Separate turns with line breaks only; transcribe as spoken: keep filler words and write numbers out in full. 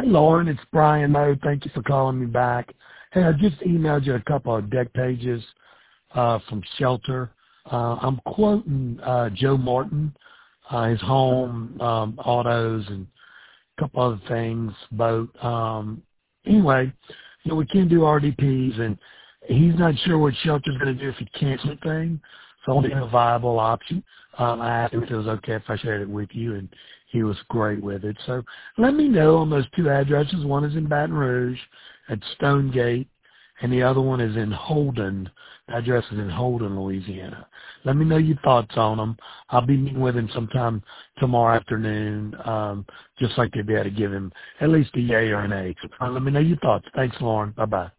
Lauren, it's Brian Moe. Thank you for calling me back. Hey, I just emailed you a couple of deck pages uh, from Shelter. Uh, I'm quoting uh, Joe Morton, uh, his home, um, autos, and a couple other things, boat. Um, anyway, you know, we can do R D Ps, and he's not sure what Shelter's going to do if he cancels the thing. So I want to give him a viable option. Um, I asked him if it was okay if I shared it with you, and he was great with it. So let me know on those two addresses. One is in Baton Rouge at Stonegate, and the other one is in Holden. The address is in Holden, Louisiana. Let me know your thoughts on them. I'll be meeting with him sometime tomorrow afternoon, um, just like to be able to give him at least a yay or an A. Uh, let me know your thoughts. Thanks, Lauren. Bye-bye.